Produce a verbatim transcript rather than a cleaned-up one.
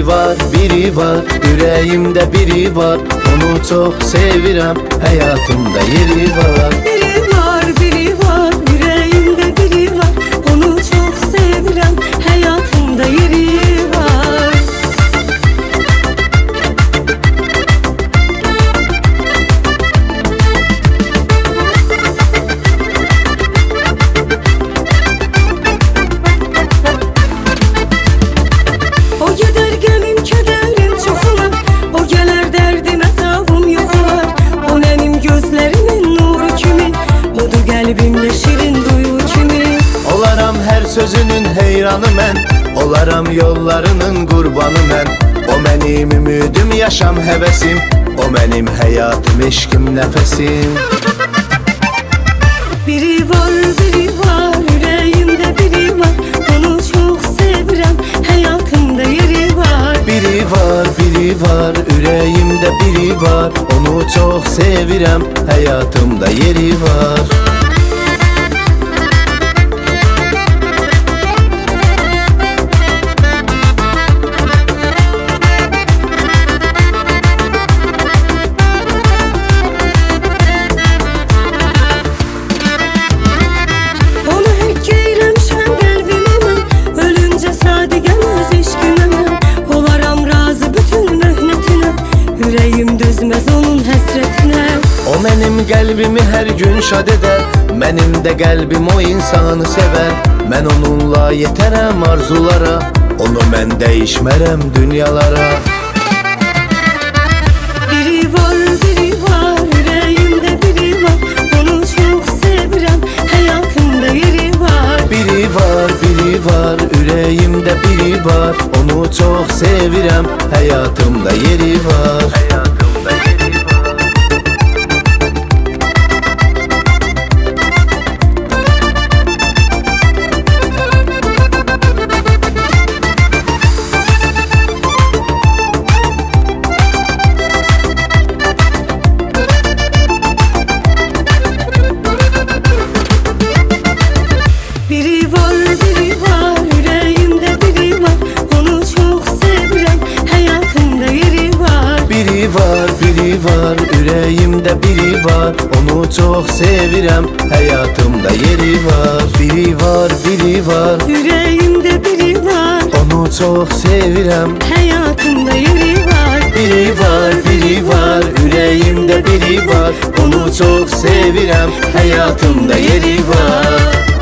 Biri var, biri var, yüreğimde biri var. Onu çok sevirəm, hayatımda yeri var. Biri var, biri var, yüreğimde biri var. Onu çok sevirəm, hayatımda yeri var. O gider gemim, kederim çok olar. O gelir derdim, azabım yok olar. O benim gözlerimin nuru kimi, odu kalbimde şirin duyu kimi. Olaram her sözünün heyranı mən, olaram yollarının qurbanı mən. O mənim ümidim, yaşam həvəsim, o mənim həyatım, eşkim, nəfəsim. Biri var, biri var, yüreğimde biri var. Onu çok sevirəm, hayatımda yeri var. Biri var, biri var, ürəyimdə biri var. Onu çox sevirəm, həyatımda yeri var. Onu həkk eyləmişəm qəlbimə mən, ölüncə sadiqəm öz eşqimə mən. Olaram razı bütün möhnətinə, ürəyim dözməz onun həsrətinə. O mənim qəlbimi hər gün şad edər, mənim də qəlbim o insanı sevər. Mən onunla yetərəm arzulara, onu mən dəyişmərəm dünyalara. Biri var, biri var, yüreğimde biri var. Onu çok sevirəm, hayatımda yeri var. Biri var, biri var, ürəyimdə biri var. Onu çox sevirəm, həyatımda yeri var. Həyatımda yeri var. Biri var, biri var, yüreğimde biri var. Onu çok sevirəm, hayatımda yeri var. Biri var, biri var, ürəyimdə biri var. Onu çox sevirəm, həyatımda yeri var. Biri var, biri var, Yüreğimde biri var. onu çox sevirəm. Hayatımda yeri var. Biri var, biri var, ürəyimdə biri var. Onu çox sevirəm, həyatımda yeri var.